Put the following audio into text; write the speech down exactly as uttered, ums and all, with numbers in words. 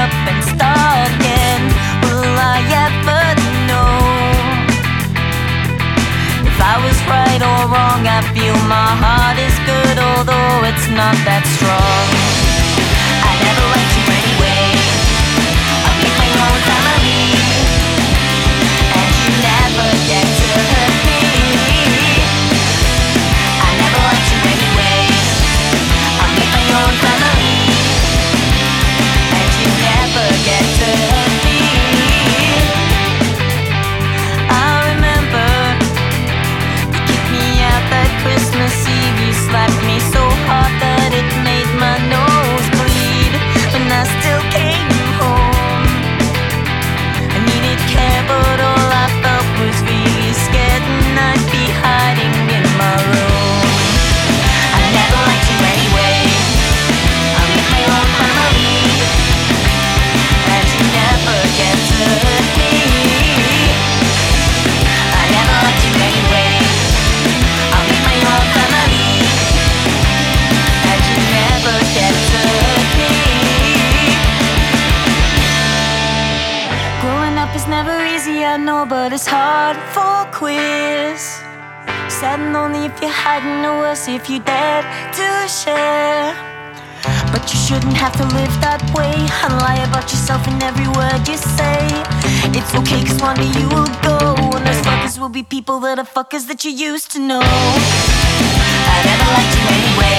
up and start again. Will I ever know if I was right or wrong? I feel my heart is good, although it's not that strong. I never liked you anyway. I make my own family, and you never get to hurt me. I never liked you anyway. I make my own family, and you never get to hurt me. I remember you kicked me out that Christmas Eve. You slapped me so hard that it made my nose bleed. When I still came home, I needed care, but all I felt was really scared, and I'd be hiding in my room. I never liked you anyway. I make my own family, and you never get to hurt me. I never liked you anyway. I make my own family, and you never get to hurt me. Growing up is never easy, I know, but it's hard for quiz. Sad and lonely if you're hiding, or worse if you dare to share. But you shouldn't have to live that way and lie about yourself in every word you say. It's okay, cause one day you will go, and those fuckers will be people that are fuckers that you used to know. I never liked you anyway.